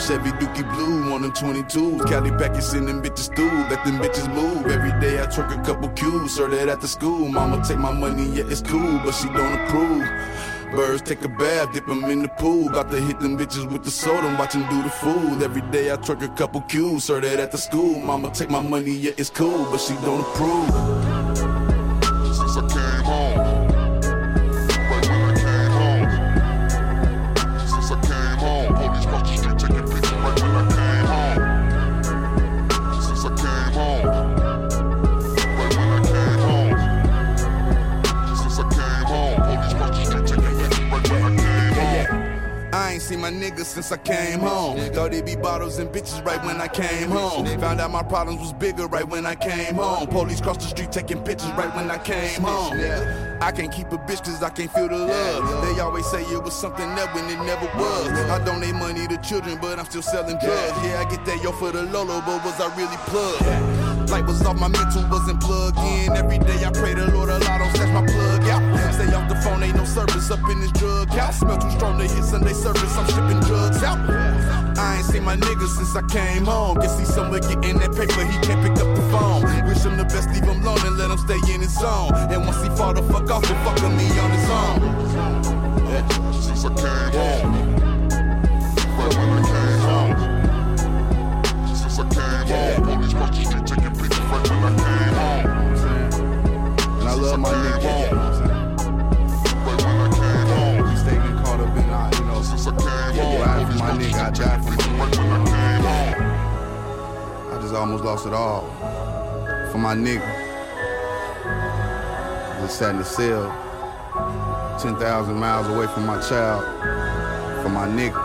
Chevy Dookie Blue on them 22s. Cali packets in them bitches through. Let them bitches move. Every day I twerk a couple cues. Serve that at the school. Mama take my money, yeah, it's cool, but she don't approve. Birds take a bath, dip them in the pool. About to hit them bitches with the soda, watch them do the fool. Every day I twerk a couple cues. Serve that at the school. Mama take my money, yeah, it's cool, but she don't approve. Since I came home, right when I came home. Since I came home, police cross the street taking pictures right when I came home. Since I came home, right when I came home. Since I came home, police cross the street taking pictures right when I came home. I ain't seen my niggas since I came home. Thought it be bottles and bitches right when I came home. Found out my problems was bigger right when I came home. Police cross the street taking pictures right when I came home. I can't keep a bitch cause I can't feel the love. They always say it was something else when it never was. I donate money to children but I'm still selling drugs. Yeah, I get that yo for the Lolo, but was I really plugged? Light was off, my mental wasn't plugged in. Every day I pray the Lord a lot, don't snatch my plug out. Stay off the phone, ain't no service up in this drug house. Smell too strong to hit Sunday service, I'm shipping drugs out. I ain't seen my niggas since I came home. Guess he's somewhere getting that paper, he can't pick up the phone. Wish him the best, leave him alone and let him stay in his zone. And once he fall the fuck off, he'll fuck with me on his own. Since I came home, right when I came home. Since I came home, police cross the street taking pictures right when I came home. And I love my nigga, right when I came home. We stay getting caught up in our, you know, Since I came home, ride for my nigga, I died for my right when I came home. I just almost lost it all for my nigga. Just sat in the cell, 10,000 miles away from my child, for my nigga.